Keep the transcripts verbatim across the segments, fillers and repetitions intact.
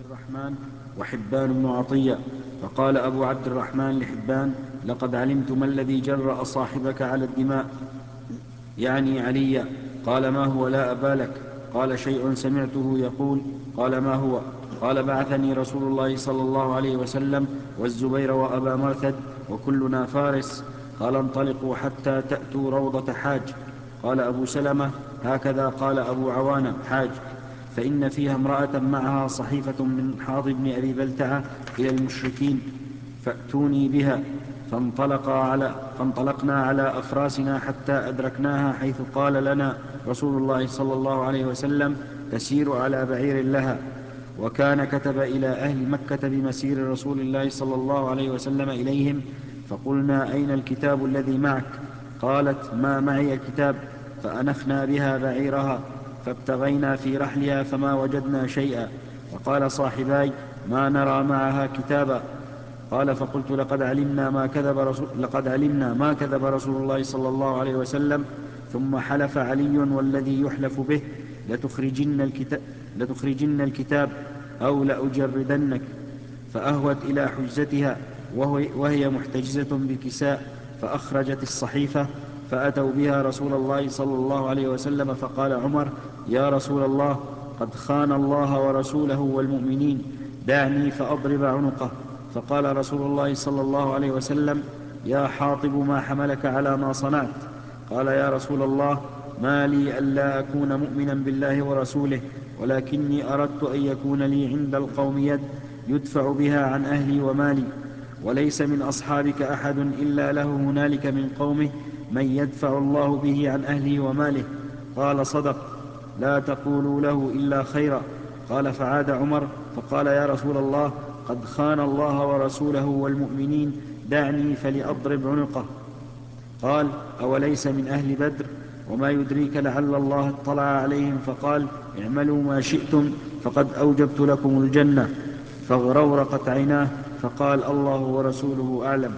الرحمن وحبان بن عطية. فقال أبو عبد الرحمن لحبان: لقد علمت ما الذي جرأ صاحبك على الدماء، يعني عليا. قال: ما هو؟ لا أبا لك. قال: شيء سمعته يقول. قال: ما هو؟ قال: بعثني رسول الله صلى الله عليه وسلم والزبير وأبا مرثد وكلنا فارس. قال: انطلقوا حتى تأتوا روضة حاج. قال أبو سلمة: هكذا قال أبو عوانة حاج، فإن فيها امرأة معها صحيفة من حاض بن أبي بلتعة إلى المشركين، فأتوني بها. فانطلقا على فانطلقنا على أفراسنا حتى أدركناها، حيث قال لنا رسول الله صلى الله عليه وسلم: تسير على بعير لها. وكان كتب إلى أهل مكة بمسير رسول الله صلى الله عليه وسلم إليهم. فقلنا: أين الكتاب الذي معك؟ قالت: ما معي كتاب. فأنخنا بها بعيرها، فابتغينا في رحلها فما وجدنا شيئا. وقال صاحباي: ما نرى معها كتابا. قال: فقلت: لقد علمنا ما كذب رسول, لقد علمنا ما كذب رسول الله صلى الله عليه وسلم. ثم حلف علي والذي يحلف به: لتخرجن الكتاب, لتخرجن الكتاب أو لأجردنك. فأهوت إلى حجزتها وهي محتجزة بكساء، فأخرجت الصحيفة، فأتوا بها رسول الله صلى الله عليه وسلم. فقال عمر: يا رسول الله، قد خان الله ورسوله والمؤمنين، دعني فأضرب عنقه. فقال رسول الله صلى الله عليه وسلم: يا حاطب، ما حملك على ما صنعت؟ قال: يا رسول الله، ما لي ألا أكون مؤمنا بالله ورسوله، ولكني أردت أن يكون لي عند القوم يد يدفع بها عن أهلي ومالي، وليس من أصحابك أحد إلا له هنالك من قومه من يدفع الله به عن أهله وماله. قال: صدق، لا تقولوا له إلا خيرا. قال: فعاد عمر فقال: يا رسول الله، قد خان الله ورسوله والمؤمنين، دعني فلأضرب عنقه. قال: أوليس من أهل بدر؟ وما يدريك لعل الله اطلع عليهم فقال: اعملوا ما شئتم فقد أوجبت لكم الجنة. فاغرورقت عيناه، فقال: الله ورسوله أعلم.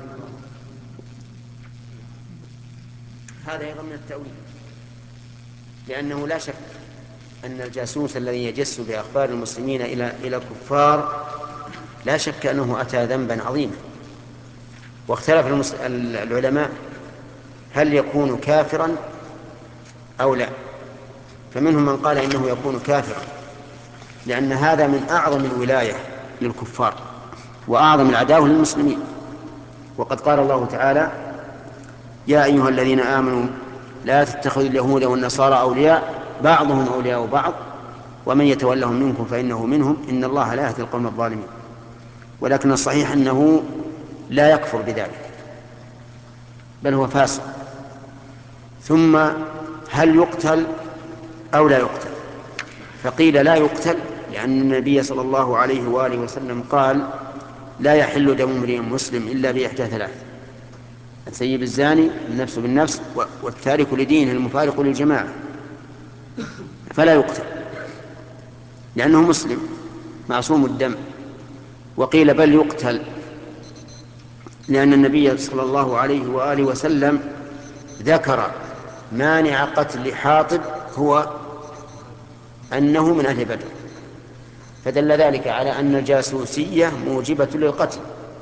هذا أيضا من التأويل، لأنه لا شك أن الجاسوس الذي يجس بأخبار المسلمين إلى إلى الكفار لا شك أنه أتى ذنبا عظيما. واختلف المس... العلماء هل يكون كافرا أو لا. فمنهم من قال إنه يكون كافرا، لأن هذا من أعظم الولاية للكفار وأعظم العداوة للمسلمين. وقد قال الله تعالى: يا أيها الذين آمنوا لا تتخذوا اليهود والنصارى أولياء بعضهم أولياء بعض ومن يتولهم منكم فإنه منهم إن الله لا يهدي القوم الظالمين. ولكن الصحيح أنه لا يكفر بذلك، بل هو فاسق. ثم هل يقتل أو لا يقتل؟ فقيل لا يقتل، لأن النبي صلى الله عليه وآله وسلم قال: لا يحل دم امرئ مسلم إلا بإحدى ثلاث: الثيب الزاني، النفس بالنفس، والتارك لدينه المفارق للجماعة. فلا يقتل لأنه مسلم معصوم الدم. وقيل بل يقتل، لأن النبي صلى الله عليه وآله وسلم ذكر مانع قتل حاطب هو أنه من أهل بدر، فدل ذلك على أن الجاسوسية موجبة للقتل.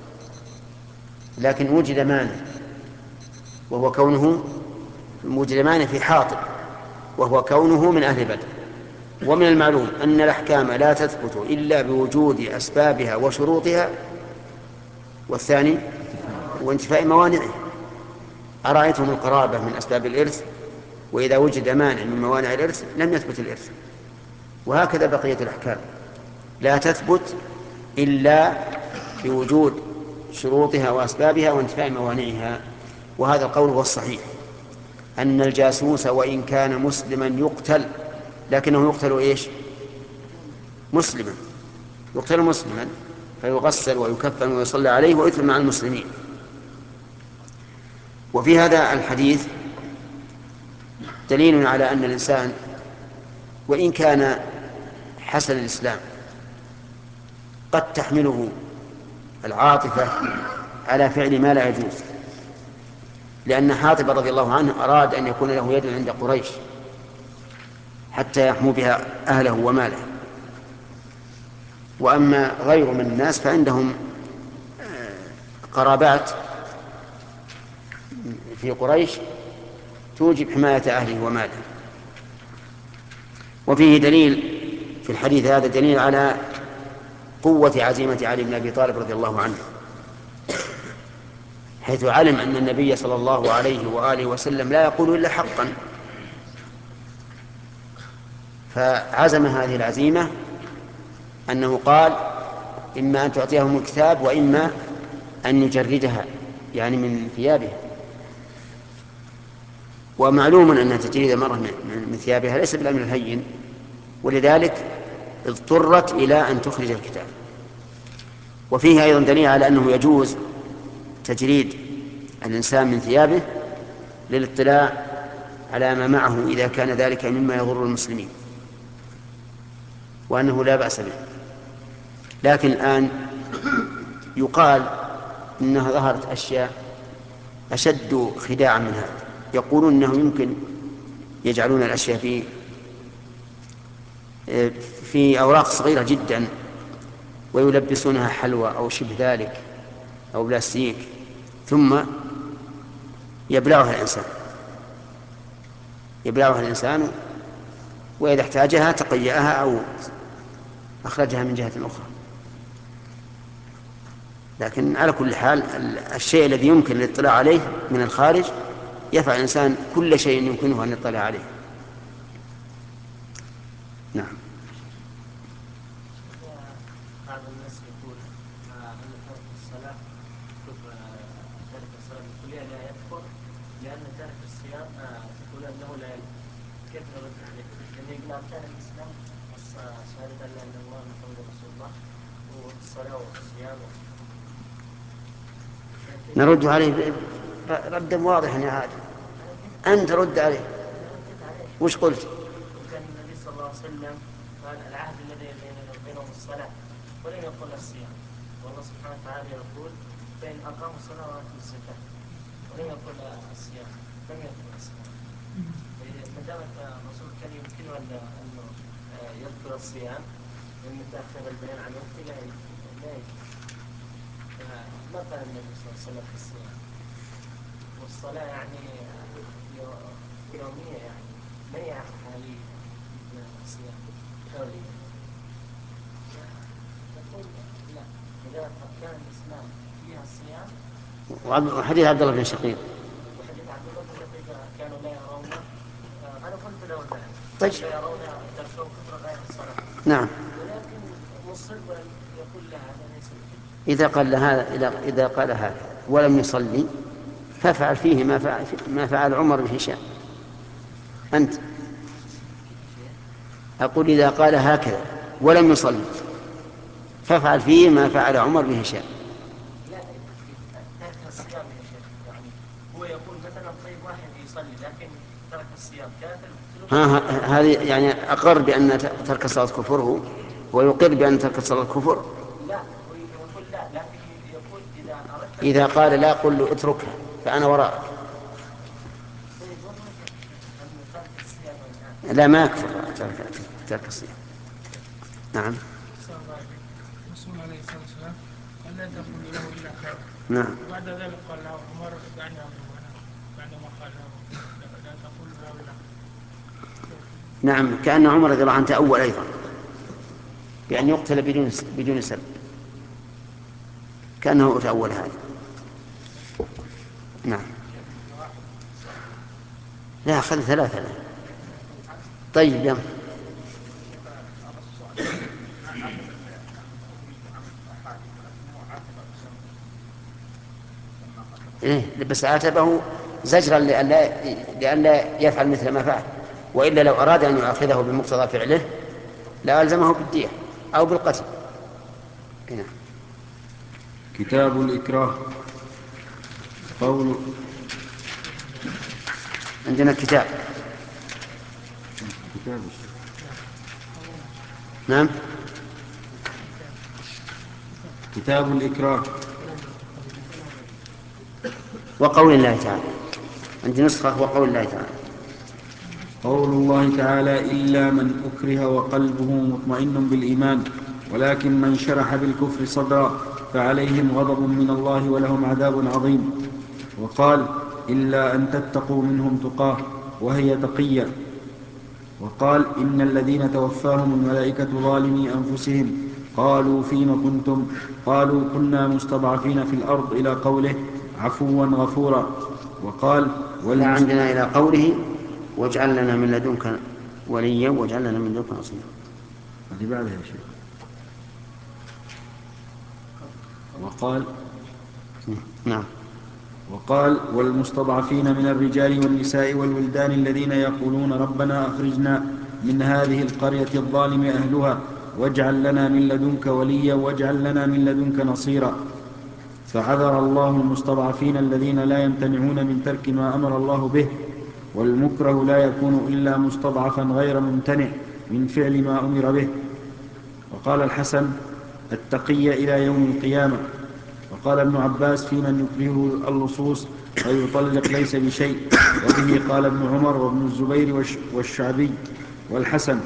لكن وجد مانع، وهو كونه وجد مانع في حاطب، وهو كونه من أهل بدر. ومن المعلوم أن الأحكام لا تثبت إلا بوجود أسبابها وشروطها، والثاني وانتفاء موانعه. أرأيتم القرابة من أسباب الإرث، وإذا وجد مانع من موانع الإرث لم يثبت الإرث. وهكذا بقية الأحكام لا تثبت إلا بوجود شروطها وأسبابها وانتفاء موانعها. وهذا القول هو الصحيح، أن الجاسوس وإن كان مسلما يقتل، لكنه يقتل إيش؟ مسلما، يقتل مسلما، فيغسل ويكفن ويصلى عليه ويثم مع المسلمين. وفي هذا الحديث دليل على أن الإنسان وإن كان حسن الإسلام قد تحمله العاطفة على فعل ما لا يجوز، لأن حاطب رضي الله عنه أراد أن يكون له يد عند قريش حتى يحمو بها أهله وماله. وأما غير من الناس فعندهم قرابات في قريش توجب حماية أهله وماله. وفيه دليل في الحديث هذا دليل على قوة عزيمة علي بن أبي طالب رضي الله عنه، حيث علم أن النبي صلى الله عليه وآله وسلم لا يقول إلا حقا، فعزم هذه العزيمة أنه قال إما أن تعطيهم الكتاب وإما أن يجردها، يعني من ثيابها. ومعلوم أن تجريد المرأة من ثيابها ليس بالأمر الهين، ولذلك اضطرت إلى أن تخرج الكتاب. وفيه أيضا دليل على أنه يجوز تجريد الإنسان من ثيابه للاطلاع على ما معه إذا كان ذلك مما يضر المسلمين، وأنه لا بأس به. لكن الآن يقال إنها ظهرت أشياء أشد خداعا من هذا، يقولون أنه يمكن يجعلون الأشياء في في أوراق صغيرة جدا ويلبسونها حلوى أو شبه ذلك أو بلاستيك، ثم يبلعها الإنسان يبلعها الإنسان وإذا احتاجها تقيأها أو أخرجها من جهة أخرى. لكن على كل حال الشيء الذي يمكن الاطلاع عليه من الخارج يفعل الإنسان كل شيء يمكنه أن يطلع عليه. نعم. بعض الناس يقول أن ترك الصلاة ترك الصلاة بالكلية لا يكفر، لأن ترك الصيام تقول أنه لا يكفر. كيف نرد عليه؟ لأن يقول أركان الإسلام شهادة أن لا إله إلا الله محمد رسول الله والصلاة والصيام. نرد عليه ردا واضحا يا هذا، أنت رد عليه. وش قلت؟ كان النبي صلى الله عليه وسلم قال العهد الذي بيننا وبينهم الصلاة ولم يقل الصيام، والله سبحانه وتعالى يقول فإن أقاموا الصلاة وآتوا الزكاة، ولم يقل الصيام، لم يقل الصيام. ما دام الرسول كان يمكنه أنه يذكر الصيام لأن تأخر البيان عن وقته لا يجوز. ما قال النبي صلى الله عليه وسلم في الصيام، والصلاة يعني يومية، يعني ما هي حالية مثل الصيام حولية. نقول لا، إذا أركان الإسلام فيها الصيام. وحديث عبد الله بن شقيق وحديث عبد الله بن شقيق كانوا لا يرون، أنا قلت له ذلك، طيب. لا يرون تركوا كفر غير الصلاة. نعم. ولكن مصر يقول لا هذا ليس بكفر. إذا قال هذا إذا قال هذا ولم يصلي فافعل فيه ما فعل ما فعل عمر بن هشام. أنت أقول إذا قال هكذا ولم يصلي فافعل فيه ما فعل عمر بن هشام. لا، ترك الصيام يا شيخ، يعني هو يقول مثلا طيب واحد يصلي لكن ترك الصيام كافر. ها هذه يعني أقر بأن ترك الصلاة كفر، هو ويقر بأن ترك الصلاة كفر. لا، هو يقول لا، لكن يقول إذا أردت إذا قال لا قل له اتركها فأنا وراءك. لا ما يكفر ترك, ترك الصيام. نعم. الرسول عليه الصلاة والسلام قال لا تقول له إلا خير. نعم. وبعد ذلك قال له عمر دعني أضرب أنا بعدما قال له لا تقول له إلا خير. نعم، كأن عمر رضي الله عنه تأول أيضا بأن يقتل بدون بدون سبب، كأنه تأول هذا. نعم. لا خذ ثلاثة لا. طيب يلا. إيه بس عاتبه زجرا لئلا لئلا يفعل مثل ما فعل، وإلا لو أراد أن يؤاخذه بمقتضى فعله لألزمه بالدية أو بالقتل. هنا. كتاب الإكراه. قول عندنا كتاب. كتاب نعم. كتاب الإكراه. وقول الله تعالى، عندي نسخة وقول الله تعالى. قول الله تعالى إلا من أكره وقلبه مطمئن بالإيمان ولكن من شرح بالكفر صدرا فعليهم غضب من الله ولهم عذاب عظيم. وقال إلا أن تتقوا منهم تقاه وهي تقية. وقال إن الذين توفاهم الملائكة ظالمي أنفسهم قالوا فيم كنتم قالوا كنا مستضعفين في الأرض إلى قوله عفوا غفورا. وقال لا عندنا إلى قوله واجعل لنا من لدنك وليا واجعل لنا من لدنك نصيرا. هذه بعدها يا شيخ. وقال نعم. وقال والمستضعفين من الرجال والنساء والولدان الذين يقولون ربنا أخرجنا من هذه القرية الظالم أهلها واجعل لنا من لدنك وليا واجعل لنا من لدنك نصيرا. فعذر الله المستضعفين الذين لا يمتنعون من ترك ما أمر الله به. والمكره لا يكون إلا مستضعفا غير ممتنع من فعل ما أمر به. وقال الحسن التقي إلى يوم القيامة. وقال ابن عباس في من يكرهه اللصوص فيطلق ليس بشيء. وبه قال ابن عمر وابن الزبير والشعبي والحسن.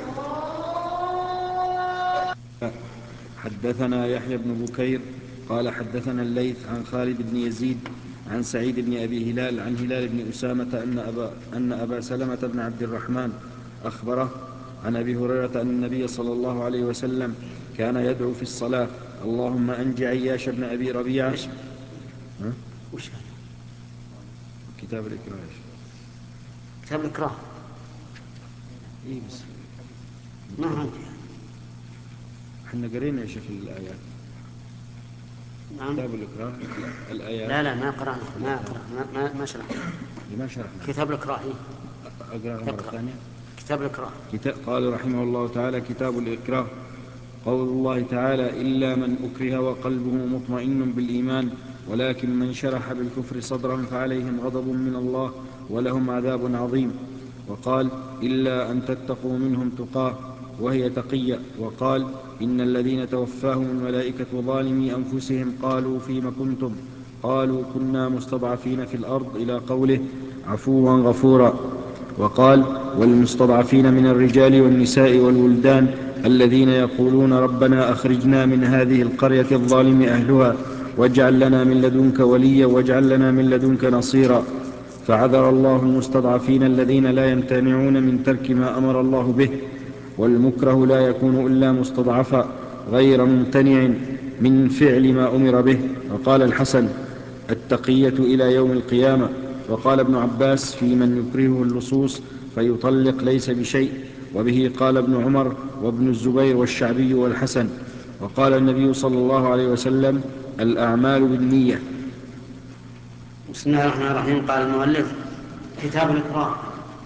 حدثنا يحيى بن بكير قال حدثنا الليث عن خالد بن يزيد عن سعيد بن أبي هلال عن هلال بن أسامة أن أبا, أن أبا سلمة بن عبد الرحمن أخبره عن أبي هريرة أن النبي صلى الله عليه وسلم كان يدعو في الصلاة اللهم أنج عياش بن أبي ربيعة. وش هذا؟ كتاب الإكراه. كتاب الإكراه. إيه بس ما عندي. احنا قرينا يا شيخ الآيات. نعم. كتاب الإكراه الآيات. لا لا ما قرأنا ما قرأنا ما ما شرحنا. ما شرحنا. كتاب الإكراه. أقرأها مرة ثانية. كتاب الإكراه. كتاب قال رحمه الله تعالى كتاب الإكراه. قول الله تعالى إلا من أكره وقلبه مطمئن بالإيمان ولكن من شرح بالكفر صدرا فعليهم غضب من الله ولهم عذاب عظيم. وقال إلا أن تتقوا منهم تقاه وهي تقية. وقال إن الذين توفاهم الملائكة ظالمي أنفسهم قالوا فيم كنتم قالوا كنا مستضعفين في الأرض إلى قوله عفوا غفورا. وقال والمستضعفين من الرجال والنساء والولدان الذين يقولون ربنا أخرجنا من هذه القرية الظالم أهلها واجعل لنا من لدنك وليا واجعل لنا من لدنك نصيرا. فعذر الله المستضعفين الذين لا يمتنعون من ترك ما أمر الله به. والمكره لا يكون إلا مستضعفا غير ممتنع من فعل ما أمر به. وقال الحسن التقية إلى يوم القيامة. وقال ابن عباس في من يكرهه اللصوص فيطلق ليس بشيء. وبه قال ابن عمر وابن الزبير والشعبي والحسن. وقال النبي صلى الله عليه وسلم الأعمال بالنية. بسم الله الرحمن الرحيم. قال المؤلف كتاب الإكراه.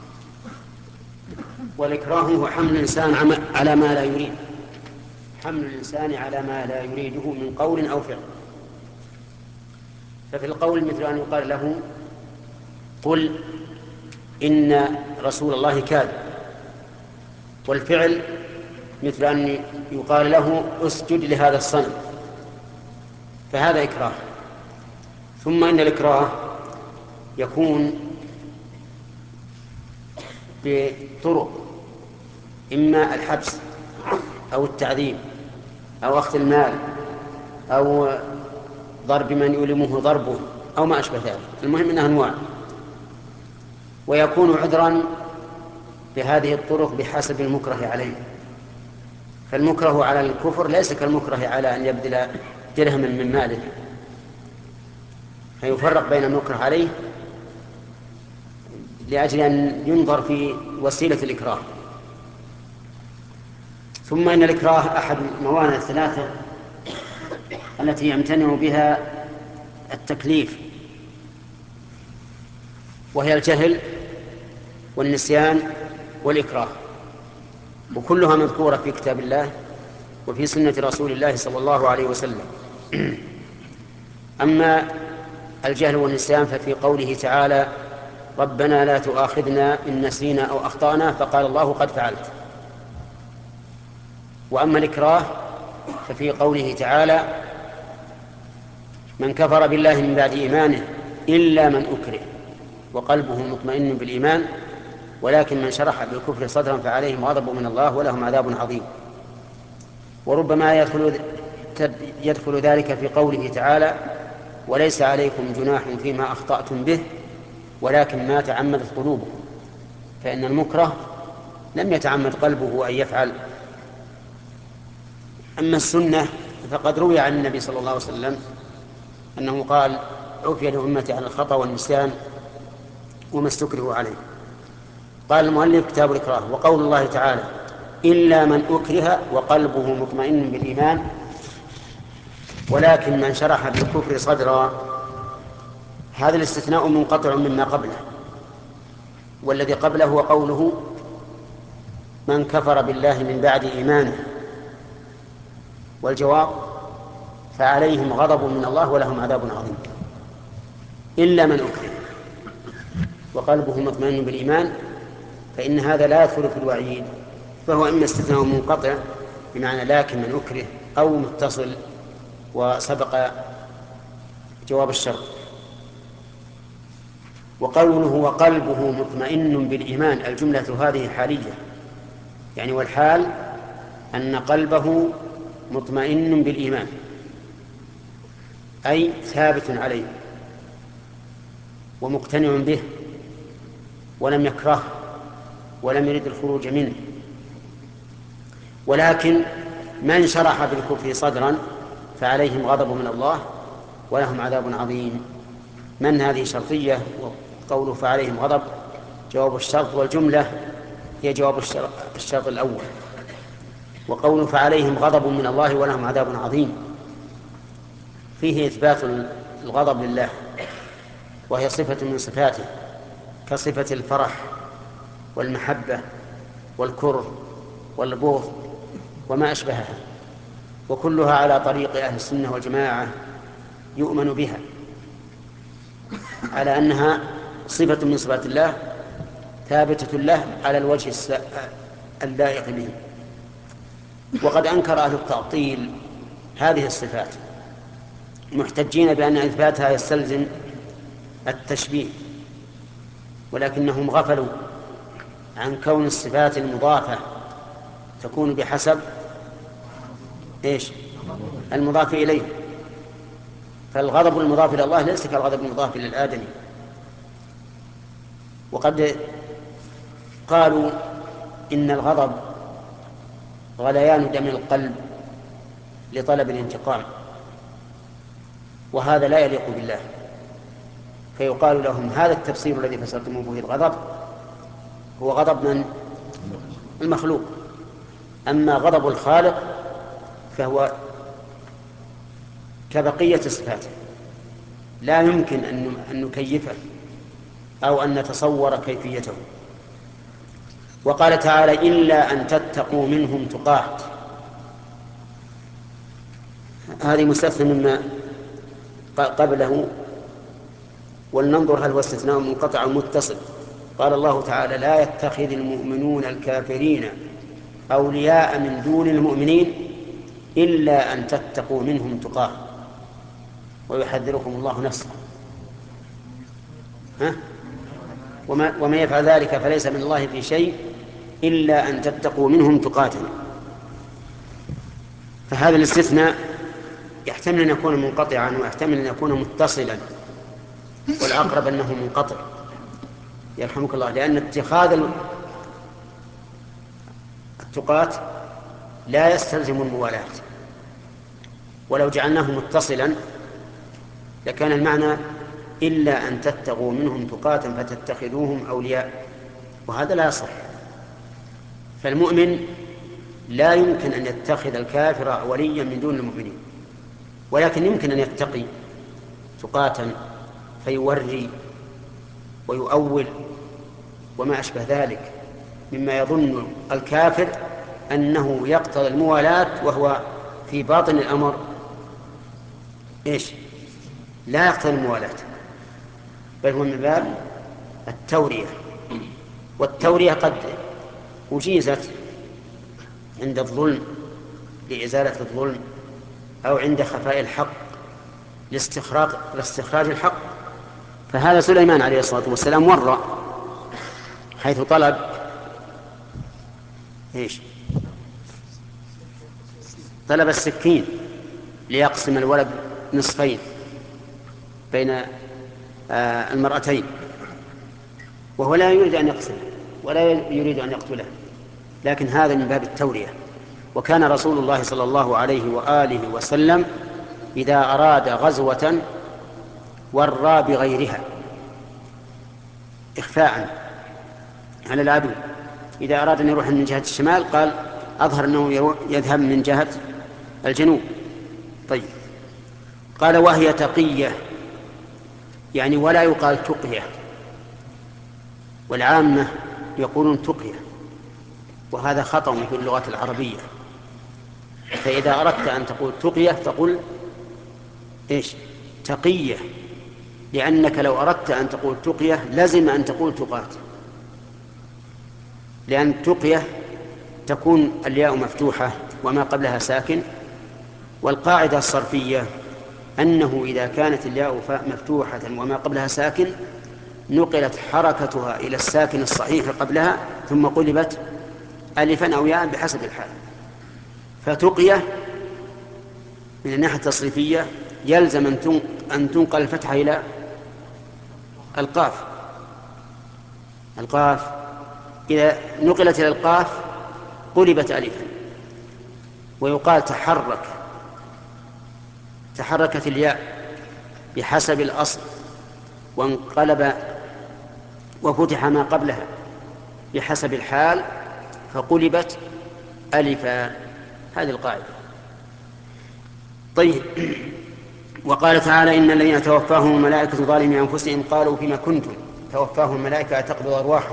والإكراه هو حمل الإنسان على ما لا يريد حمل الإنسان على ما لا يريده من قول أو فعل. ففي القول مثل أن يقال له قل إن رسول الله كاذب. والفعل مثل أن يقال له اسجد لهذا الصنم. فهذا إكراه. ثم إن الإكراه يكون بطرق إما الحبس أو التعذيب أو أخذ المال أو ضرب من يؤلمه ضربه أو ما أشبه ذلك. المهم أنها أنواع. ويكون عذرا بهذه الطرق بحسب المكره عليه. فالمكره على الكفر ليس كالمكره على أن يبذل درهما من ماله. فيفرق بين المكره عليه لأجل أن ينظر في وسيلة الإكراه. ثم إن الإكراه أحد الموانع الثلاثة التي يمتنع بها التكليف، وهي الجهل والنسيان والإكراه، وكلها مذكورة في كتاب الله وفي سنة رسول الله صلى الله عليه وسلم. أما الجهل والنسيان ففي قوله تعالى ربنا لا تؤاخذنا إن نسينا أو أخطأنا فقال الله قد فعلت. وأما الإكراه ففي قوله تعالى من كفر بالله من بعد إيمانه إلا من أكره وقلبه مطمئن بالإيمان ولكن من شرح بالكفر صدرا فعليهم غضب من الله ولهم عذاب عظيم. وربما يدخل يدخل ذلك في قوله تعالى: وليس عليكم جناح فيما أخطأتم به ولكن ما تعمدت قلوبكم، فإن المكره لم يتعمد قلبه أن يفعل. أما السنة فقد روي عن النبي صلى الله عليه وسلم أنه قال: عفي لأمتي عن الخطأ والنسيان وما استكرهوا عليه. قال المؤلف: كتاب الإكراه. وقول الله تعالى: إلا من أكره وقلبه مطمئن بالإيمان ولكن من شرح بالكفر صدرا، هذا الاستثناء منقطع مما قبله، والذي قبله هو قوله: من كفر بالله من بعد إيمانه. والجواب: فعليهم غضب من الله ولهم عذاب عظيم. إلا من أكره وقلبه مطمئن بالإيمان، فإن هذا لا يدخل في الوعيد، فهو إما استثناء منقطع بمعنى لكن من أكره، أو متصل وسبق جواب الشرط. وقوله وقلبه مطمئن بالإيمان، الجملة هذه حالية، يعني والحال أن قلبه مطمئن بالإيمان، أي ثابت عليه ومقتنع به ولم يكره ولم يرد الخروج منه. ولكن من شرح بالكفر صدرا فعليهم غضب من الله ولهم عذاب عظيم. من هذه شرطية، وقوله فعليهم غضب جواب الشرط، والجملة هي جواب الشرط الأول. وقوله فعليهم غضب من الله ولهم عذاب عظيم فيه إثبات الغضب لله، وهي صفة من صفاته كصفة الفرح والمحبة والكره والبغض وما أشبهها، وكلها على طريق أهل السنة والجماعة يؤمن بها على أنها صفة من صفات الله ثابتة له على الوجه اللائق به. وقد أنكر أهل التعطيل هذه الصفات محتجين بأن إثباتها يستلزم التشبيه، ولكنهم غفلوا عن كون الصفات المضافة تكون بحسب إيش؟ المضاف إليه. فالغضب المضاف إلى الله ليس كالغضب المضاف إلى الآدمي. وقد قالوا إن الغضب غليان دم القلب لطلب الانتقام، وهذا لا يليق بالله، فيقال لهم هذا التفسير الذي فسرتم به الغضب هو غضب من المخلوق، أما غضب الخالق فهو كبقية صفاته لا يمكن أن نكيفه أو أن نتصور كيفيته. وقال تعالى إلا أن تتقوا منهم تقاه، هذه مستثنى مما قبله، ولننظر هل هو استثناء منقطع أو متصل. قال الله تعالى لا يتخذ المؤمنون الكافرين أولياء من دون المؤمنين إلا أن تتقوا منهم تقاه ويحذركم الله نفسه. ها؟ وما, وما يفعل ذلك فليس من الله في شيء إلا أن تتقوا منهم تقاتا. فهذا الاستثناء يحتمل أن يكون منقطعا ويحتمل أن يكون متصلا، والأقرب أنه منقطع يرحمك الله، لأن اتخاذ التقاة لا يستلزم الموالاة، ولو جعلناه متصلا لكان المعنى إلا أن تتقوا منهم تقاة فتتخذوهم أولياء، وهذا لا يصح. فالمؤمن لا يمكن أن يتخذ الكافر وليا من دون المؤمنين، ولكن يمكن أن يتقي تقاة فيوري ويؤول وما أشبه ذلك مما يظن الكافر أنه يقتضي الموالاة، وهو في باطن الأمر إيش؟ لا يقتضي الموالاة، بل هو من باب التورية. والتورية قد أجيزت عند الظلم لإزالة الظلم، أو عند خفاء الحق لاستخراج, لاستخراج الحق. فهذا سليمان عليه الصلاة والسلام ورى حيث طلب إيش؟ طلب السكين ليقسم الولد نصفين بين آه المرأتين، وهو لا يريد أن يقسم ولا يريد أن يقتله، لكن هذا من باب التورية. وكان رسول الله صلى الله عليه وآله وسلم إذا أراد غزوة ورى بغيرها إخفاء على العدو. إذا أراد أن يروح من جهة الشمال قال أظهر أنه يذهب من جهة الجنوب. طيب، قال وهي تقية، يعني ولا يقال تقية، والعامة يقولون تقية، وهذا خطأ في اللغة العربية. فإذا أردت أن تقول تقية تقول إيش؟ تقية، لأنك لو أردت أن تقول تقية لازم أن تقول تقاة، لأن تقية تكون الياء مفتوحة وما قبلها ساكن، والقاعدة الصرفية أنه إذا كانت الياء مفتوحة وما قبلها ساكن نقلت حركتها إلى الساكن الصحيح قبلها ثم قلبت ألفا أو ياء بحسب الحال. فتقية من الناحية التصريفية يلزم أن تنقل الفتحة إلى القاف. القاف إذا نقلت إلى القاف قلبت ألفا، ويقال تحرك، تحركت الياء بحسب الأصل وانقلب وفتح ما قبلها بحسب الحال فقلبت ألفا. هذه القاعدة. طيب، وقال تعالى إن الذين توفاهم الملائكة ظالمي أنفسهم قالوا فيما كنتم. توفاهم الملائكة تقبض أرواحهم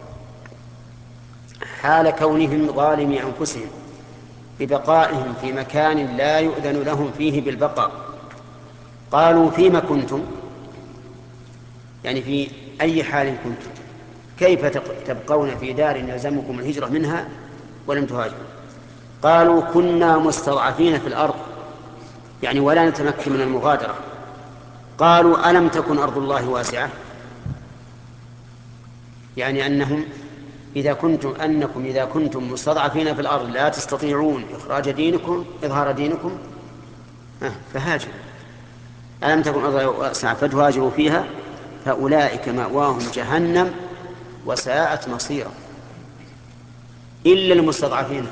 حال كونهم ظالمي أنفسهم ببقائهم في مكان لا يؤذن لهم فيه بالبقاء. قالوا فيما كنتم، يعني في أي حال كنتم، كيف تبقون في دار يلزمكم الهجرة منها ولم تهاجروا؟ قالوا كنا مستضعفين في الأرض، يعني ولا نتمكن من المغادرة. قالوا ألم تكن أرض الله واسعة، يعني أنهم إذا كنتم أنكم إذا كنتم مستضعفين في الأرض لا تستطيعون إخراج دينكم إظهار دينكم فهاجروا. ألم تكن أرض الله واسعة فتهاجروا فيها فأولئك مأواهم جهنم وساءت مصيرا. إلا المستضعفين،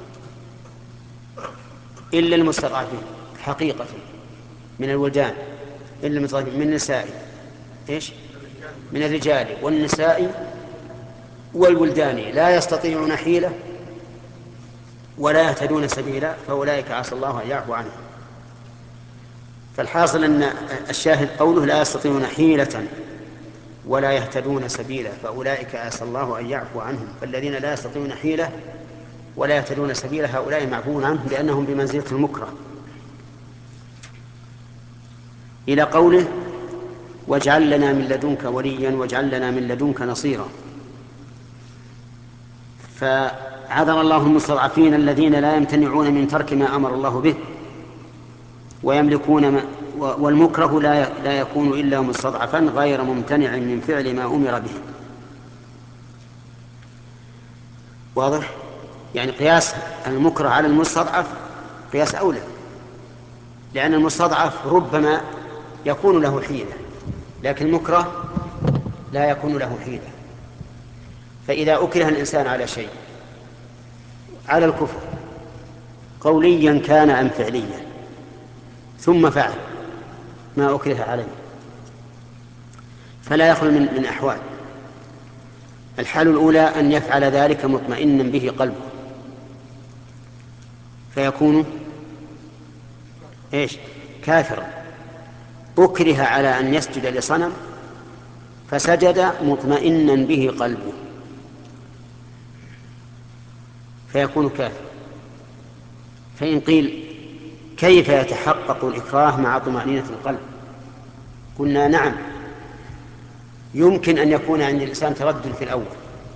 إلا المستضعفين حقيقة من الولدان، إلا المستضعفين من النساء، إيش؟ من الرجال والنساء والولدان لا يستطيعون حيلة ولا يهتدون سبيلا فأولئك عسى الله أن يعفو عنهم. فالحاصل أن الشاهد قوله لا يستطيعون حيلة ولا يهتدون سبيلا فأولئك عسى الله أن يعفو عنهم. فالذين لا يستطيعون حيلة ولا يهتدون سبيلا هؤلاء معفون عنهم لأنهم بمنزلة المكره. إلى قوله واجعل لنا من لدنك وليا واجعل لنا من لدنك نصيرا. فعذر الله المستضعفين الذين لا يمتنعون من ترك ما أمر الله به ويملكون ما والمكره لا لا يكون إلا مستضعفا غير ممتنع من فعل ما أمر به. واضح؟ يعني قياس المكره على المستضعف قياس أولى، لأن المستضعف ربما يكون له حيلة لكن المكره لا يكون له حيلة. فإذا أكره الإنسان على شيء، على الكفر قوليا كان أم فعليا، ثم فعل ما أكره عليه، فلا يخلو من, من أحوال. الحال الأولى أن يفعل ذلك مطمئنا به قلبه فيكون إيش؟ كافرا. أكره على أن يسجد لصنم فسجد مطمئنا به قلبه فيكون كافر. فإن قيل كيف يتحقق الإكراه مع طمأنينة القلب؟ قلنا نعم، يمكن أن يكون عند الإنسان تردد في الأول،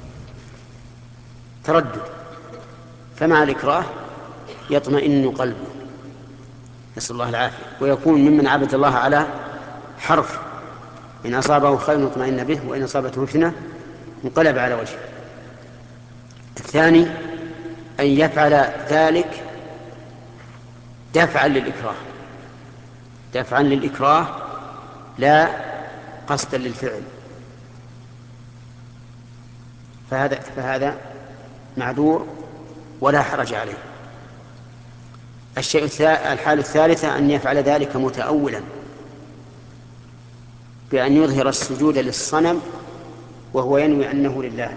تردد، فمع الإكراه يطمئن قلبه، نسأل الله العافية، ويكون ممن عبد الله على حرف، إن أصابه خير اطمئن به وإن أصابته فتنة انقلب على وجهه. الثاني أن يفعل ذلك دفعا للإكراه، دفعا للإكراه لا قصدا للفعل، فهذا فهذا معذور ولا حرج عليه. الشيء الحال الثالثة أن يفعل ذلك متأولا بأن يظهر السجود للصنم وهو ينوي أنه لله.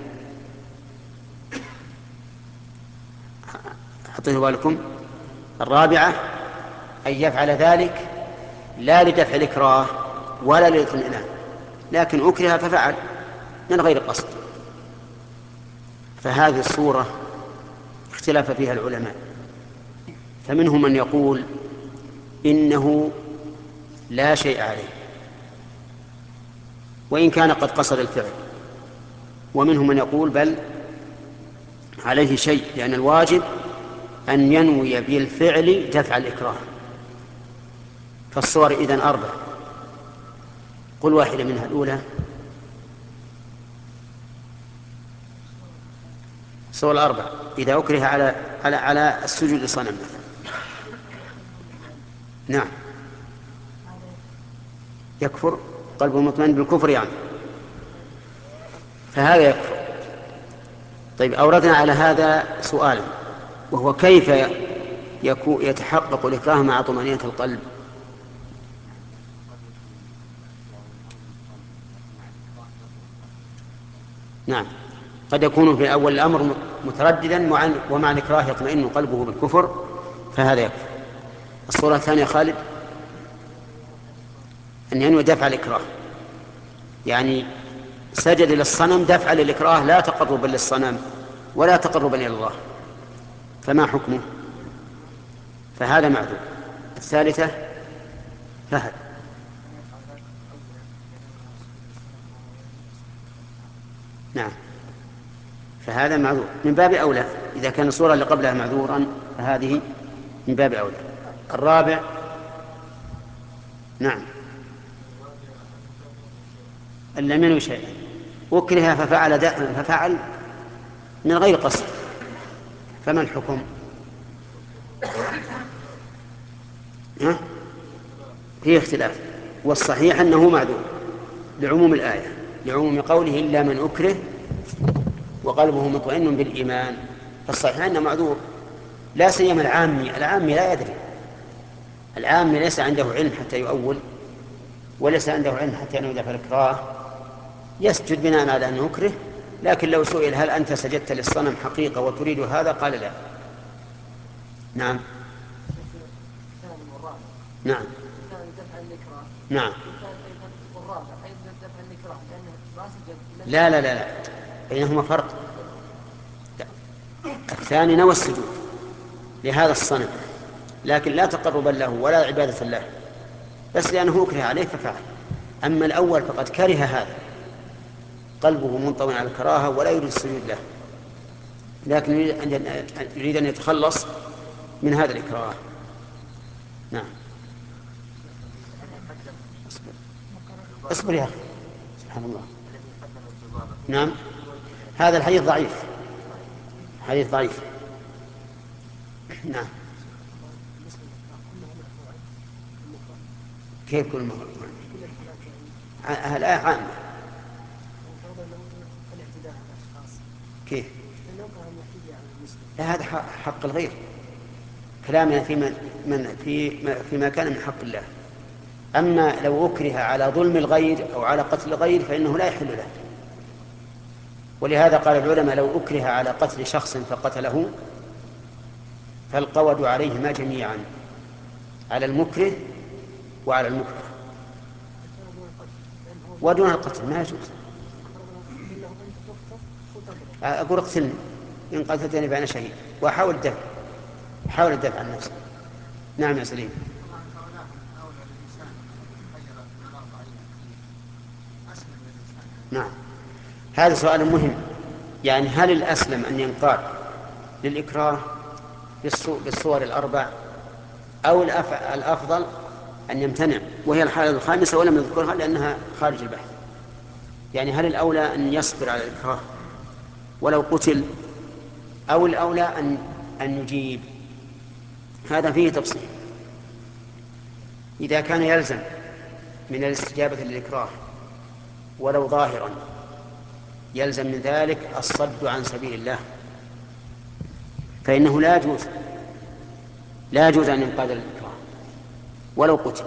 حطوا بالكم. الرابعة أن يفعل ذلك لا لدفع الإكراه ولا للاطمئنان، لكن أكره ففعل من غير قصد، فهذه الصورة اختلف فيها العلماء، فمنهم من يقول إنه لا شيء عليه وإن كان قد قصد الفعل، ومنهم من يقول بل عليه شيء، لأن الواجب أن ينوي بالفعل دفع الإكراه. فالصور إذن أربع، قل واحدة منها. الأولى صور الأربع إذا أكره على على على السجود لصنم مثلا. نعم يكفر، قلبه مطمئن بالكفر يعني، فهذا يكفر. طيب أوردنا على هذا سؤالا، وهو كيف يتحقق الإكراه مع طمأنينة القلب؟ نعم، قد يكون في أول الأمر مترددا ومع الإكراه يطمئن قلبه بالكفر، فهذا يكفر. الصورة الثانية خالد أن ينوي دفع الإكراه، يعني سجد للصنم دفع للإكراه لا تقربا للصنم ولا تقربا إلى الله، فما حكمه؟ فهذا معذور. الثالثة فهد. نعم، فهذا معذور من باب أولى، إذا كان الصورة اللي قبلها معذورا فهذه من باب أولى. الرابع نعم أن لم ينوي شيئا، أكره ففعل ففعل من غير قصد، فما الحكم؟ ها؟ فيه اختلاف، والصحيح أنه معذور لعموم الآية، لعموم قوله إلا من أكره وقلبه مطمئن بالإيمان، فالصحيح أنه معذور. لا سيما العامي، العامي لا يدري، العامي ليس عنده علم حتى يؤول، وليس عنده علم حتى ينوي دفع الإكراه، يسجد بناء على أنه يكره، لكن لو سئل هل أنت سجدت للصنم حقيقة وتريد هذا؟ قال لا. نعم نعم نعم لا لا لا لا بينهما فرق. الثاني نوى السجود لهذا الصنم لكن لا تقربا له ولا عبادة له، بس لأنه أكره عليه ففعل. أما الأول فقد كره هذا، قلبه منطوي على الكراهة ولا يريد السجود له، لكن يريد أن يتخلص من هذا الإكراه. نعم اصبر يا أخي، سبحان الله. نعم هذا الحديث ضعيف، حديث ضعيف. نعم كيف كل مهر؟ الآية عامة. كيف؟ لا، هذا حق الغير، كلامنا في من في فيما كان من حق الله. أما لو أكره على ظلم الغير أو على قتل الغير فإنه لا يحل له. ولهذا قال العلماء لو أكره على قتل شخص فقتله فالقود عليهما جميعا، على المكره وعلى المكره، ودون القتل ما يجوز. أقول اقتلني إن قتلتني فأنا شهيد، وأحاول الدفع، حاول الدفع عن نفسه. نعم يا سليم. نعم هذا سؤال مهم، يعني هل الأسلم أن ينقاد للإكراه بالصور الأربع أو الأفضل أن يمتنع، وهي الحالة الخامسة ولم نذكرها لأنها خارج البحث. يعني هل الأولى أن يصبر على الإكراه ولو قتل، أو الأولى أن أن يجيب؟ هذا فيه تفصيل. إذا كان يلزم من الاستجابة للإكراه ولو ظاهرا، يلزم من ذلك الصد عن سبيل الله، فإنه لا يجوز لا يجوز أن ينقاد للإكراه ولو قتل.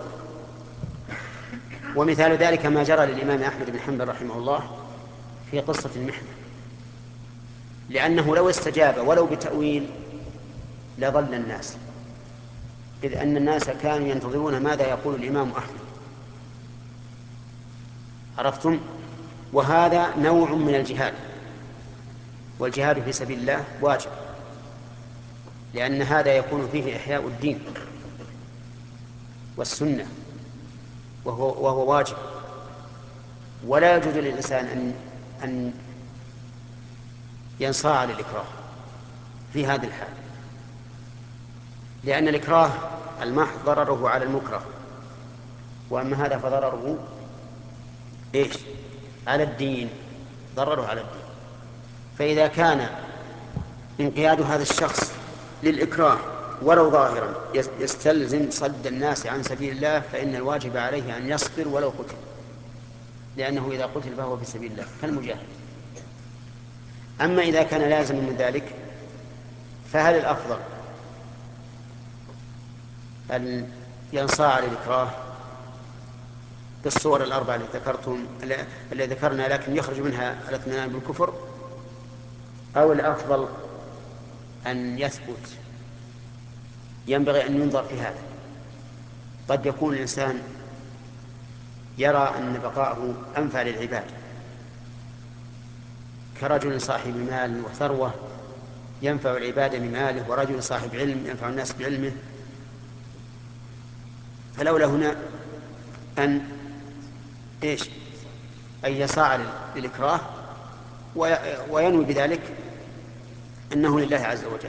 ومثال ذلك ما جرى للإمام أحمد بن حنبل رحمه الله في قصة المحنة، لأنه لو استجاب ولو بتأويل لضل الناس، إذ أن الناس كانوا ينتظرون ماذا يقول الإمام أحمد. عرفتم؟ وهذا نوع من الجهاد، والجهاد في سبيل الله واجب، لأن هذا يكون فيه إحياء الدين والسنة، وهو, وهو واجب. ولا يجوز للإنسان أن, أن ينصاع للإكراه في هذه الحال، لأن الإكراه المحض ضرره على المكره، وأما هذا فضرره إيش؟ على الدين، ضرره على الدين. فإذا كان انقياد هذا الشخص للإكراه ولو ظاهرا يستلزم صد الناس عن سبيل الله، فإن الواجب عليه أن يصبر ولو قتل، لأنه إذا قتل فهو في سبيل الله كالمجاهد. أما إذا كان لازم من ذلك، فهل الأفضل أن ينصاع للإكراه بالصور الأربعة التي ذكرتم اللي ذكرنا لكن يخرج منها الاطمئنان بالكفر، أو الأفضل أن يثبت؟ ينبغي أن ينظر في هذا. قد يكون الإنسان يرى أن بقاءه أنفع للعباد، كرجل صاحب مال وثروة ينفع العباد بماله، ورجل صاحب علم ينفع الناس بعلمه، فلولا هنا أن إيش؟ أن يسعى للإكراه وينوي بذلك أنه لله عز وجل.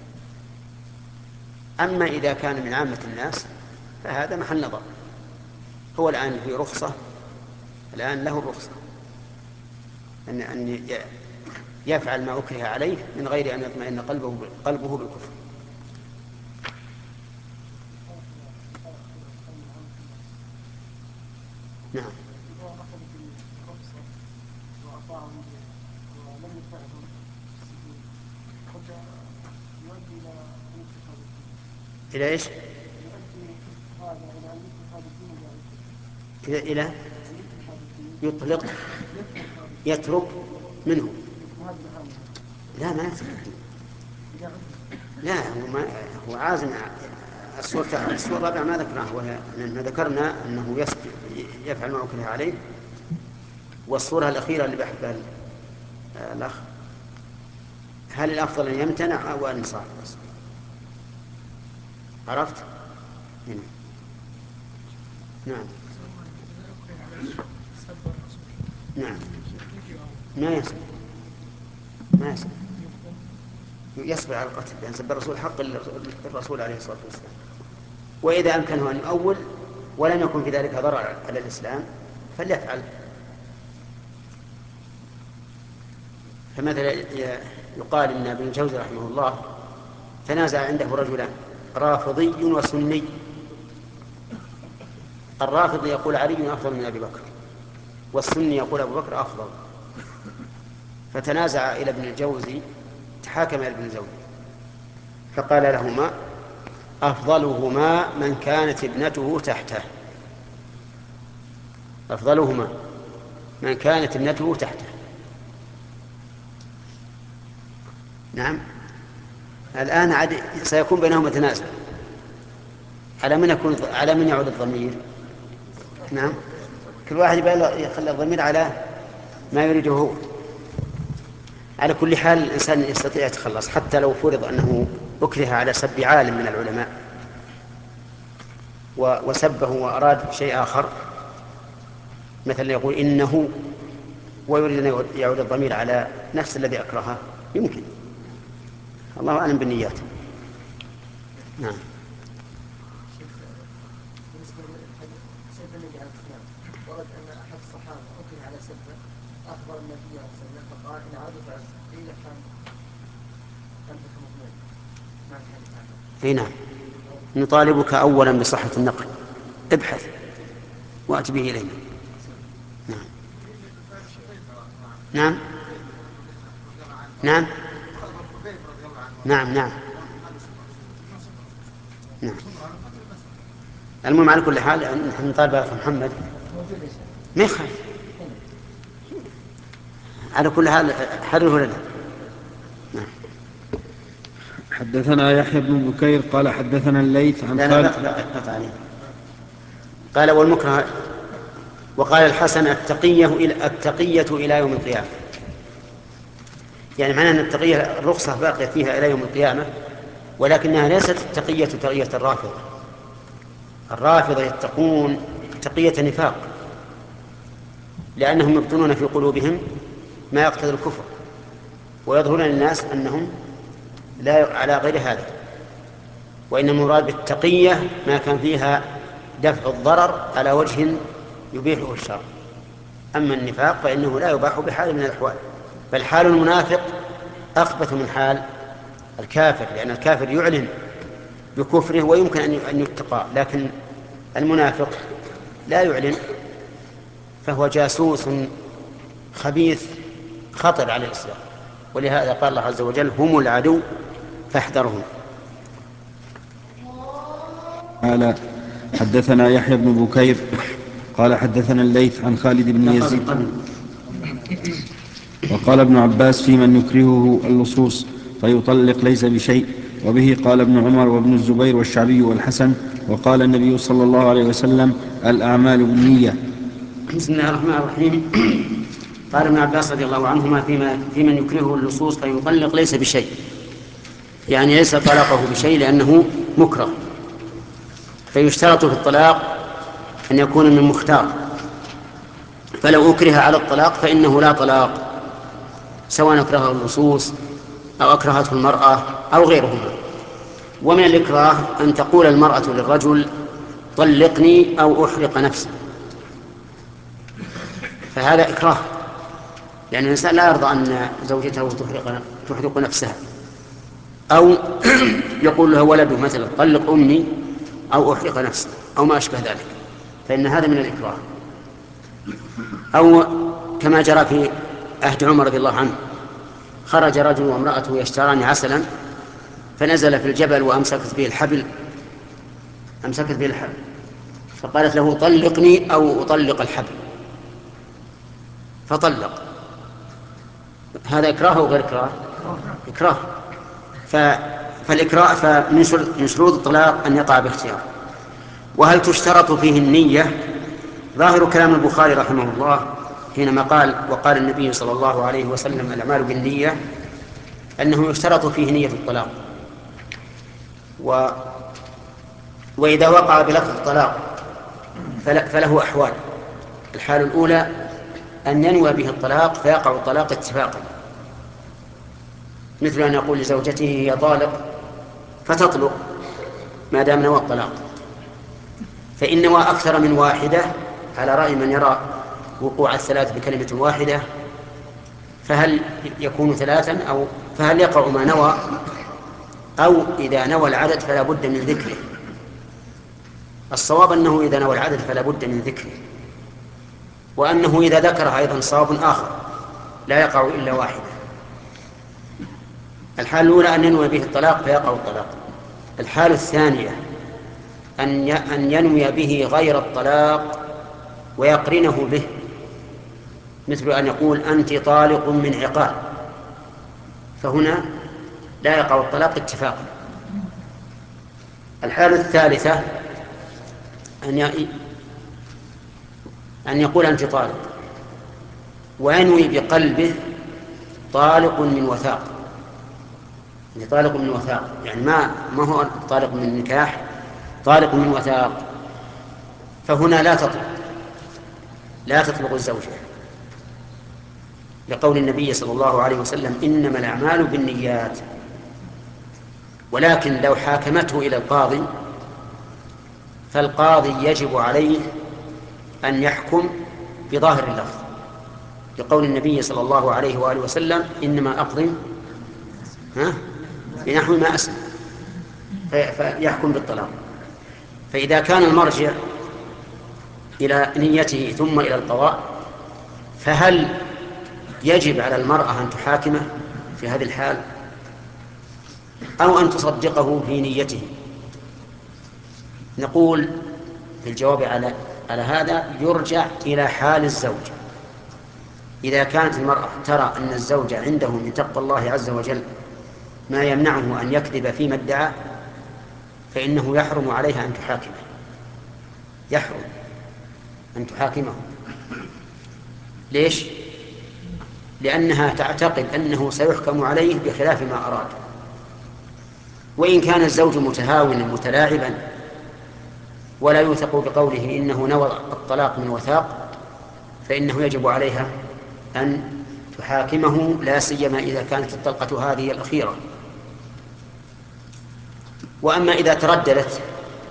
أما إذا كان من عامة الناس فهذا محل نظر. هو الآن في رخصة، الآن له الرخصة أن أن يفعل ما أكره عليه من غير أن يطمئن قلبه قلبه بالكفر. نعم. إلى إيش؟ إلى إلى يطلق يترك منه. لا ما يترك. لا هو, ما هو عازم. الصورة الصورة الرابعة ما ذكرناه، وهي ما ذكرنا أنه يفعل ما أكره عليه. والصورة الأخيرة اللي بحثها الأخ، هل الأفضل أن يمتنع أو أن ينصاع؟ عرفت؟ هنا. نعم. نعم. ما يصبر ما يصبر يصبر على القتل، لأن سب الرسول حق الرسول عليه الصلاة والسلام. وإذا أمكنه أن يؤول ولم يكن في ذلك ضرر على الإسلام فليفعل. فمثلا يقال إن ابن الجوزي رحمه الله تنازع عنده رجلان، رافضي وسني. الرافضي يقول علي أفضل من أبي بكر، والسني يقول أبو بكر أفضل. فتنازع إلى ابن الجوزي، تحاكم إلى ابن الجوزي فقال لهما أفضلهما من كانت ابنته تحته أفضلهما من كانت ابنته تحته. نعم. الآن عد سيكون بينهما تنازع، على من يكون على من يعود الضمير؟ نعم، كل واحد يخلي الضمير على ما يريده هو. على كل حال الإنسان يستطيع يتخلص، حتى لو فرض أنه أكره على سب عالم من العلماء وسبه وأراد شيء آخر، مثلا يقول إنه ويريد أن يعود الضمير على نفس الذي أكرهه، يمكن. الله أعلم بالنيات. نعم. ورد أن أحد الصحابة أكره على سبه، أخبر النبي صلى الله عليه وسلم فقال إن عادوا فعل قيل كان قلبك مطمئن مع الحديث عنه. أي نعم. نطالبك أولا بصحة النقل. ابحث وأت به إلينا. نعم نعم نعم نعم نعم نعم. المهم على كل حال نحن نطالب أخي محمد ما يخالف، على كل حال حرره لنا. نعم. حدثنا يحيى بن بكير قال حدثنا الليث عن لا خالد. لا لا لا عليه. قال والمكره، وقال الحسن التقية إلى التقية إلى يوم القيامة، يعني معنى أن التقية الرخصة باقية فيها إلى يوم القيامة، ولكنها ليست التقية تقية الرافضة. الرافضة يتقون تقية نفاق، لأنهم يبطنون في قلوبهم ما يقتضي الكفر، ويظهرون للناس أنهم لا على غير هذا. وإن المراد بالتقية ما كان فيها دفع الضرر على وجه يبيحه الشرع. أما النفاق فإنه لا يباح بحال من الأحوال، بل حال المنافق أخبث من حال الكافر، لأن الكافر يعلن بكفره ويمكن أن يتقى، لكن المنافق لا يعلن، فهو جاسوس خبيث خطر على الإسلام. ولهذا قال الله عز وجل هم العدو فاحذرهم. قال حدثنا يحيى بن بكير قال حدثنا الليث عن خالد بن يزيد. وقال ابن عباس في من يكرهه اللصوص فيطلق ليس بشيء، وبه قال ابن عمر وابن الزبير والشعبي والحسن. وقال النبي صلى الله عليه وسلم الأعمال بالنية. بسم الله الرحمن الرحيم. قال ابن عباس رضي الله عنهما فيما في من يكرهه اللصوص فيطلق ليس بشيء، يعني ليس طلاقه بشيء لأنه مكره، فيشترط في الطلاق أن يكون من مختار، فلو أكره على الطلاق فإنه لا طلاق، سواء أكرهه اللصوص أو أكرهته المرأة أو غيرهما. ومن الإكراه أن تقول المرأة للرجل طلقني أو أحرق نفسي، فهذا إكراه، لأن الإنسان لا يرضى أن زوجته تحرق, تحرق نفسها. أو يقول له ولده مثلا طلق أمي أو أحرق نفسي أو ما أشبه ذلك، فإن هذا من الإكراه. أو كما جرى في عهد عمر رضي الله عنه، خرج رجل وامرأته يشتران عسلا، فنزل في الجبل وأمسكت به الحبل أمسكت به الحبل فقالت له طلقني أو أطلق الحبل، فطلق. هذا إكراه أو غير إكراه؟ إكراه. فالإكراه فمن شروط الطلاق أن يقع باختيار. وهل تشترط فيه النية؟ ظاهر كلام البخاري رحمه الله حينما قال وقال النبي صلى الله عليه وسلم الأعمال بالنية، أنه يشترط فيه نية الطلاق. و وإذا وقع بلفظ الطلاق فله أحوال. الحال الأولى أن ينوى به الطلاق فيقع الطلاق اتفاقا، مثل أن يقول لزوجته هي طالق فتطلق ما دام نوى الطلاق. فإن نوى أكثر من واحدة على رأي من يرى وقوع الثلاث بكلمة واحدة، فهل يكون ثلاثا أو فهل يقع ما نوى، أو إذا نوى العدد فلا بد من ذكره؟ الصواب أنه إذا نوى العدد فلا بد من ذكره، وأنه إذا ذكرها أيضا صواب آخر لا يقع إلا واحدة. الحال الأولى أن ينوي به الطلاق فيقع الطلاق. الحال الثانية أن ينوي به غير الطلاق ويقرنه به، مثل أن يقول أنت طالق من عقال، فهنا لا يقع الطلاق اتفاقا. الحالة الثالثة أن يقول أنت طالق وينوي بقلبه طالق من وثاق، يعني طالق من وثاق، يعني ما ما هو طالق من نكاح، طالق من وثاق، فهنا لا تطلق لا تطلق الزوجة، لقول النبي صلى الله عليه وسلم إنما الأعمال بالنيات. ولكن لو حاكمته إلى القاضي فالقاضي يجب عليه أن يحكم بظاهر اللفظ، لقول النبي صلى الله عليه وآله وسلم إنما أقضي ها بنحو ما أسمع، فيحكم بالطلاق. فإذا كان المرجع إلى نيته ثم إلى القضاء، فهل يجب على المرأة أن تحاكمه في هذه الحال أو أن تصدقه في نيته؟ نقول في الجواب على على هذا يرجع إلى حال الزوج. إذا كانت المرأة ترى أن الزوج عنده من تقوى الله عز وجل ما يمنعه أن يكذب فيما ادعى، فإنه يحرم عليها أن تحاكمه، يحرم أن تحاكمه. ليش؟ لأنها تعتقد أنه سيحكم عليه بخلاف ما أراد. وإن كان الزوج متهاونا متلاعبا ولا يوثق بقوله إنه نوى الطلاق من وثاق، فإنه يجب عليها أن تحاكمه، لا سيما إذا كانت الطلقة هذه الأخيرة. وأما إذا ترددت،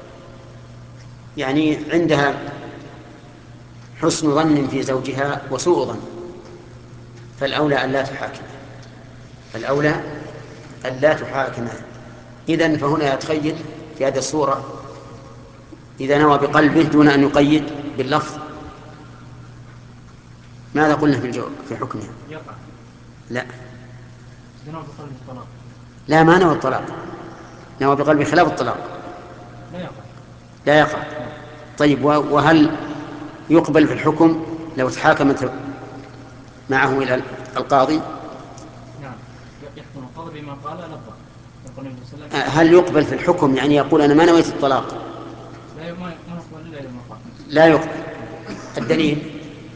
يعني عندها حسن ظن في زوجها وسوء ظن، فالأولى أن لا تحاكمه، الأولى أن لا تحاكمه. إذن فهنا يتخيل في هذه الصورة إذا نوى بقلبه دون أن يقيد باللفظ، ماذا قلنا في الجواب في حكمه؟ يقع. لا، نوى بقلبه الطلاق. لا، ما نوى الطلاق، نوى بقلبه خلاف الطلاق، لا يقع. لا يقع. طيب، وهل يقبل في الحكم لو تحاكمت معه إلى القاضي؟ نعم، يحكم القاضي بما قال لفظ. يقول النبي صلى الله عليه وسلم هل يقبل في الحكم يعني يقول أنا ما نويت الطلاق؟ لا، ما يقبل إلا إذا ما قال. لا يقبل. الدليل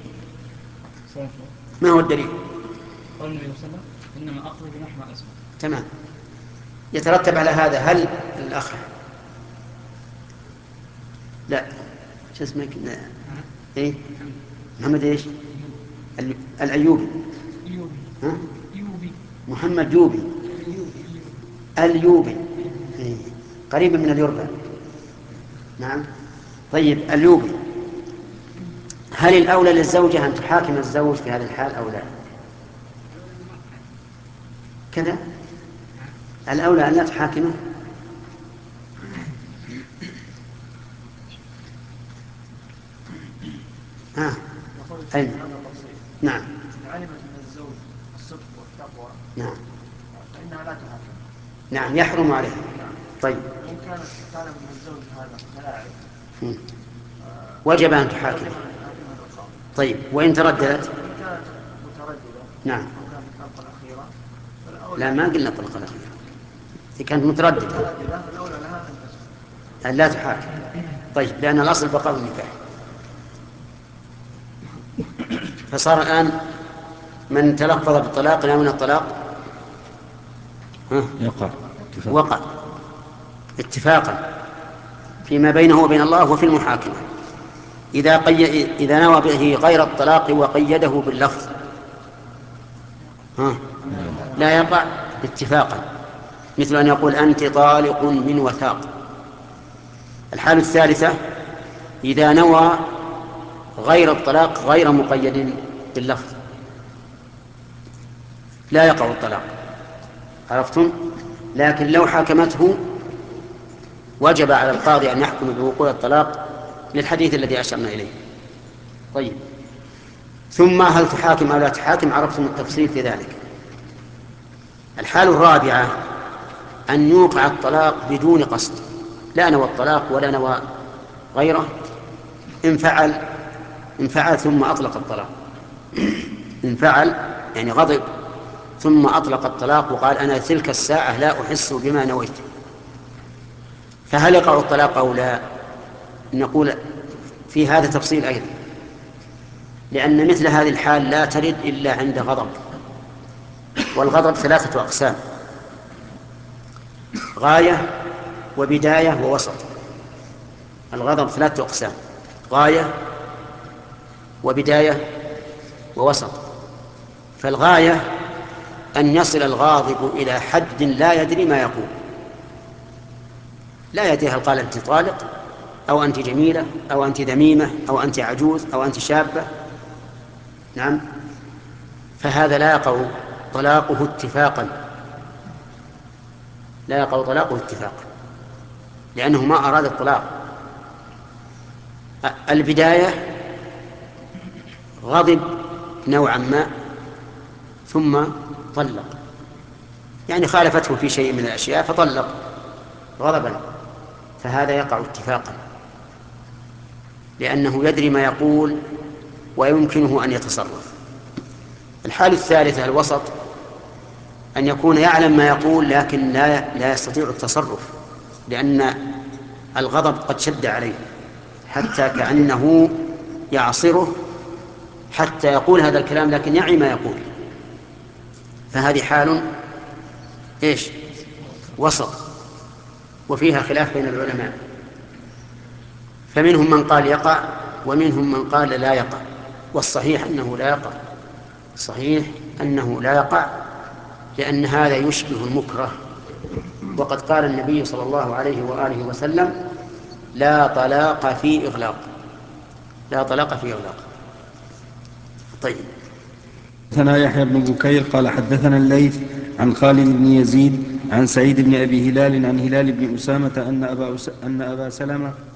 ما هو الدليل؟ قال النبي صلى الله عليه وسلم إنما أخذ بنحو ما أسمع. تمام. يترتب على هذا هل الأخ لا شو اسمك؟ لا. إيه؟ محمد إيش؟ ال... الأيوبي. يوبي. ها؟ يوبي. محمد يوبي. اليوبي. إيه. قريب من اليربع. نعم. طيب، اليوبي، هل الأولى للزوجة أن تحاكم الزوج في هذه الحال أو لا؟ كذا الأولى أن لا تحاكمه. ها. أين؟ نعم. علمت من الزوج الصدق والتقوى نعم. فإنها لا تحاكم. نعم، يحرم عليه. طيب. وإن كانت تعلم من الزوج هذا متلاعب وجب أن تحاكم. طيب، وإن ترددت؟ وإن كانت مترددة نعم. أو كانت الطلقة الأخيرة لا، ما قلنا الطلقة الأخيرة، إذا كانت مترددة الأولى لها أن تسكت. أن لا تحاكم. طيب، لأن الأصل بقاء النكاح. فصار الآن من تلفظ بالطلاق لا من الطلاق يقع وقع اتفاقا فيما بينه وبين الله وفي المحاكمة. إذا, قي... إذا نوى به غير الطلاق وقيده باللفظ ها؟ لا يقع اتفاقا، مثل أن يقول أنت طالق من وثاق. الحالة الثالثة إذا نوى غير الطلاق غير مقيد باللفظ، لا يقع الطلاق. عرفتم؟ لكن لو حاكمته وجب على القاضي أن يحكم بوقوع الطلاق للحديث الذي أشرنا إليه. طيب، ثم هل تحاكم أو لا تحاكم؟ عرفتم التفصيل في ذلك. الحالة الرابعة أن يوقع الطلاق بدون قصد، لا نوى الطلاق ولا نوى غيره، إن فعل إن فعل ثم أطلق الطلاق. إن فعل يعني غضب ثم أطلق الطلاق وقال أنا تلك الساعة لا أحس بما نويت، فهل يقع الطلاق أو لا؟ نقول في هذا تفصيل أيضا، لأن مثل هذه الحال لا ترد إلا عند غضب، والغضب ثلاثة أقسام: غاية وبداية ووسط. الغضب ثلاثة أقسام: غاية وبداية ووسط. فالغاية أن يصل الغاضب إلى حد لا يدري ما يقول، لا يدري هل قال أنت طالق أو أنت جميلة أو أنت ذميمة أو أنت عجوز أو أنت شابة. نعم. فهذا لا يقع طلاقه اتفاقا، لا يقع طلاقه اتفاقا، لأنه ما أراد الطلاق. البداية غضب نوعا ما ثم طلق، يعني خالفته في شيء من الأشياء فطلق غضبا، فهذا يقع اتفاقا لأنه يدري ما يقول ويمكنه أن يتصرف. الحالة الثالثة الوسط، أن يكون يعلم ما يقول لكن لا, لا يستطيع التصرف لأن الغضب قد شد عليه حتى كأنه يعصره حتى يقول هذا الكلام لكن يعي ما يقول، فهذه حال إيش؟ وسط، وفيها خلاف بين العلماء، فمنهم من قال يقع ومنهم من قال لا يقع، والصحيح أنه لا يقع، صحيح أنه لا يقع لأن هذا يشبه المكره، وقد قال النبي صلى الله عليه وآله وسلم لا طلاق في إغلاق، لا طلاق في إغلاق. طيب. حدثنا يحيى بن بكير قال حدثنا الليث عن خالد بن يزيد عن سعيد بن أبي هلال عن هلال بن أسامة أن أبا, أن أبا سلمة